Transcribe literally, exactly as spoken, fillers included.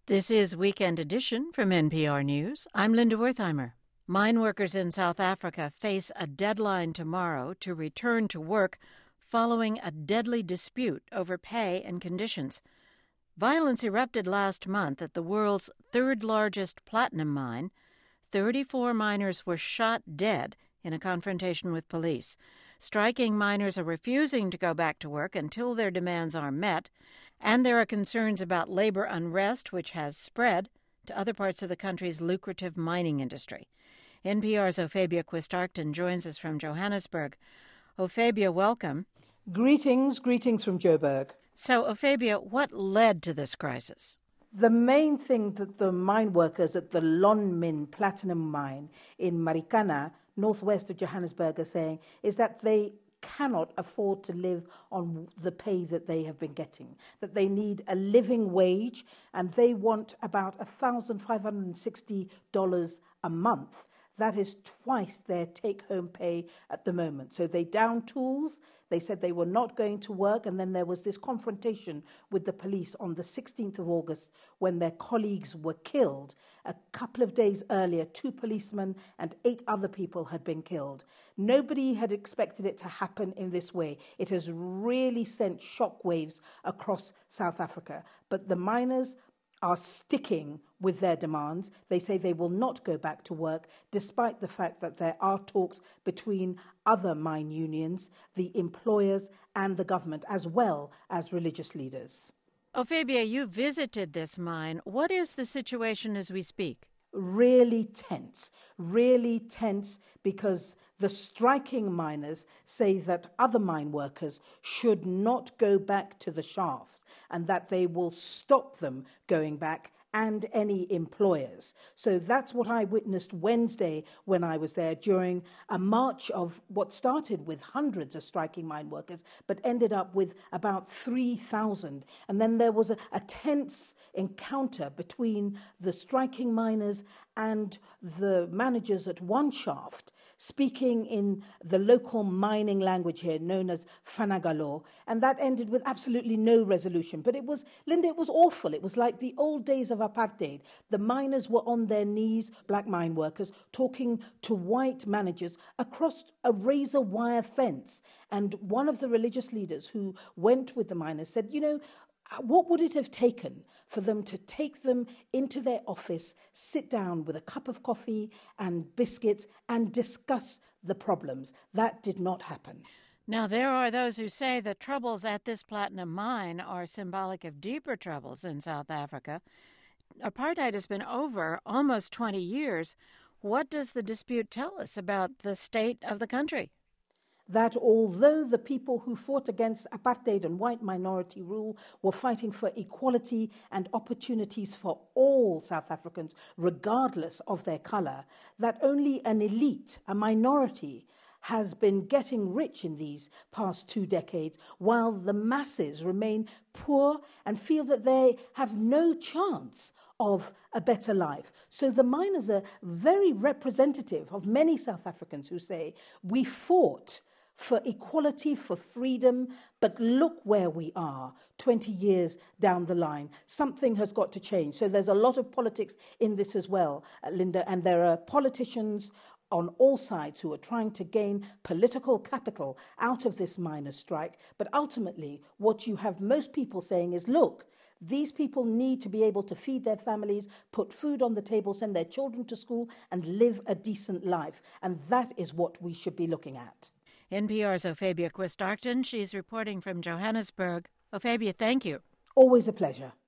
This is Weekend Edition from N P R News. I'm Linda Wertheimer. Mine workers in South Africa face a deadline tomorrow to return to work following a deadly dispute over pay and conditions. Violence erupted last month at the world's third-largest platinum mine. thirty-four miners were shot dead in a confrontation with police. Striking miners are refusing to go back to work until their demands are met, and there are concerns about labor unrest, which has spread to other parts of the country's lucrative mining industry. N P R's Ophebia Quist-Arcton joins us from Johannesburg. Ophebia, welcome. Greetings, greetings from Joburg. So, Ophebia, what led to this crisis? The main thing that the mine workers at the Lonmin Platinum Mine in Marikana, northwest of Johannesburg, are saying is that they cannot afford to live on the pay that they have been getting, that they need a living wage, and they want about one thousand five hundred sixty dollars a month. That is twice their take-home pay at the moment. So they downed tools. They said they were not going to work. And then there was this confrontation with the police on the sixteenth of August when their colleagues were killed. A couple of days earlier, two policemen and eight other people had been killed. Nobody had expected it to happen in this way. It has really sent shockwaves across South Africa. But the miners are sticking with their demands. They say they will not go back to work, despite the fact that there are talks between other mine unions, the employers, and the government, as well as religious leaders. Ophebia, you visited this mine. What is the situation as we speak? Really tense, really tense because the striking miners say that other mine workers should not go back to the shafts and that they will stop them going back, and any employers. So that's what I witnessed Wednesday when I was there during a march of what started with hundreds of striking mine workers, but ended up with about three thousand. And then there was a, a tense encounter between the striking miners and the managers at one shaft, speaking in the local mining language here known as Fanagalo, and that ended with absolutely no resolution. But it was, Linda, it was awful. It was like the old days of apartheid. The miners were on their knees, black mine workers, talking to white managers across a razor wire fence. And one of the religious leaders who went with the miners said, you know, what would it have taken for them to take them into their office, sit down with a cup of coffee and biscuits and discuss the problems? That did not happen. Now, there are those who say the troubles at this platinum mine are symbolic of deeper troubles in South Africa. Apartheid has been over almost twenty years. What does the dispute tell us about the state of the country? That although the people who fought against apartheid and white minority rule were fighting for equality and opportunities for all South Africans, regardless of their color, that only an elite, a minority, has been getting rich in these past two decades, while the masses remain poor and feel that they have no chance of a better life. So the miners are very representative of many South Africans who say, we fought for equality, for freedom, but look where we are twenty years down the line. Something has got to change. So there's a lot of politics in this as well, uh, Linda, and there are politicians on all sides who are trying to gain political capital out of this miners' strike. But ultimately, what you have most people saying is, look, these people need to be able to feed their families, put food on the table, send their children to school, and live a decent life. And that is what we should be looking at. N P R's Ophebia Quist-Arcton. She's reporting from Johannesburg. Ophebia, thank you. Always a pleasure.